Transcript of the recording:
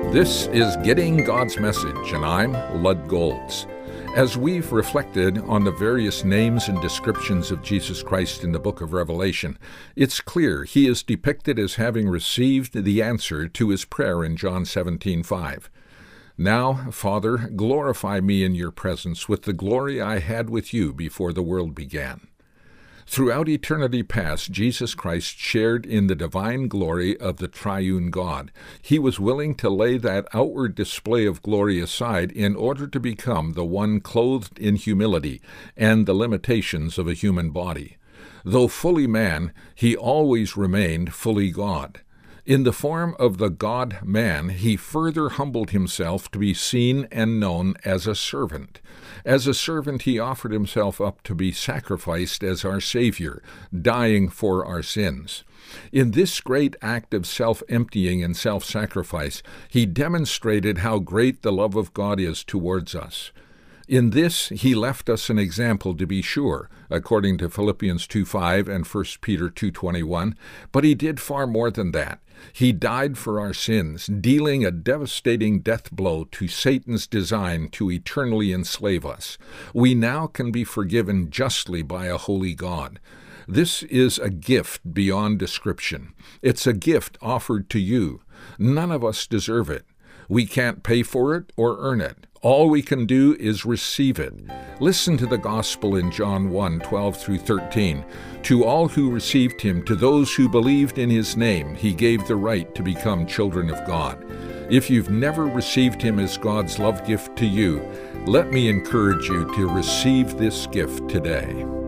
This is Getting God's Message, and I'm Lud Golds. As we've reflected on the various names and descriptions of Jesus Christ in the book of Revelation, it's clear he is depicted as having received the answer to his prayer in John 17:5. Now, Father, glorify me in your presence with the glory I had with you before the world began. Throughout eternity past, Jesus Christ shared in the divine glory of the triune God. He was willing to lay that outward display of glory aside in order to become the one clothed in humility and the limitations of a human body. Though fully man, he always remained fully God. In the form of the God-man, he further humbled himself to be seen and known as a servant. As a servant, he offered himself up to be sacrificed as our Savior, dying for our sins. In this great act of self-emptying and self-sacrifice, he demonstrated how great the love of God is towards us. In this, he left us an example, to be sure, according to Philippians 2:5 and 1 Peter 2:21, but he did far more than that. He died for our sins, dealing a devastating death blow to Satan's design to eternally enslave us. We now can be forgiven justly by a holy God. This is a gift beyond description. It's a gift offered to you. None of us deserve it. We can't pay for it or earn it. All we can do is receive it. Listen to the gospel in John 1:12-13. To all who received him, to those who believed in his name, he gave the right to become children of God. If you've never received him as God's love gift to you, let me encourage you to receive this gift today.